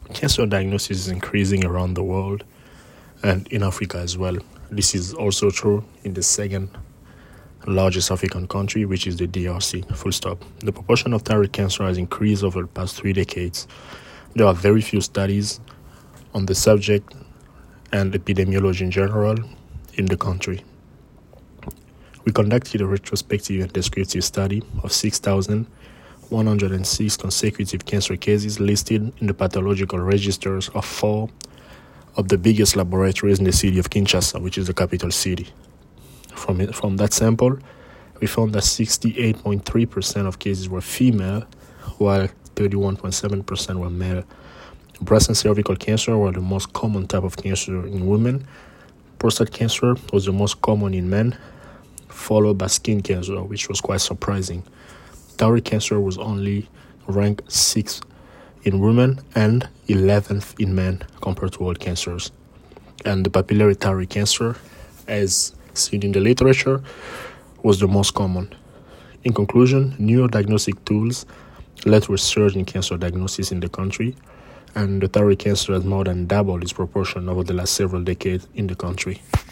Cancer diagnosis is increasing around the world and in Africa as well. This is also true in the second largest African country, which is the DRC, full stop. The proportion of thyroid cancer has increased over the past 3 decades. There are very few studies on the subject and epidemiology in general in the country. We conducted a retrospective and descriptive study of 6,106 consecutive cancer cases listed in the pathological registers of 4 of the biggest laboratories in the city of Kinshasa, which is the capital city. From that sample, we found that 68.3% of cases were female, while 31.7% were male. Breast and cervical cancer were the most common type of cancer in women. Prostate cancer was the most common in men, followed by skin cancer, which was quite surprising. Thyroid cancer was only ranked 6th in women and 11th in men compared to all cancers. And the papillary thyroid cancer, as seen in the literature, was the most common. In conclusion, new diagnostic tools led to a surge in cancer diagnosis in the country, and the thyroid cancer has more than doubled its proportion over the last several decades in the country.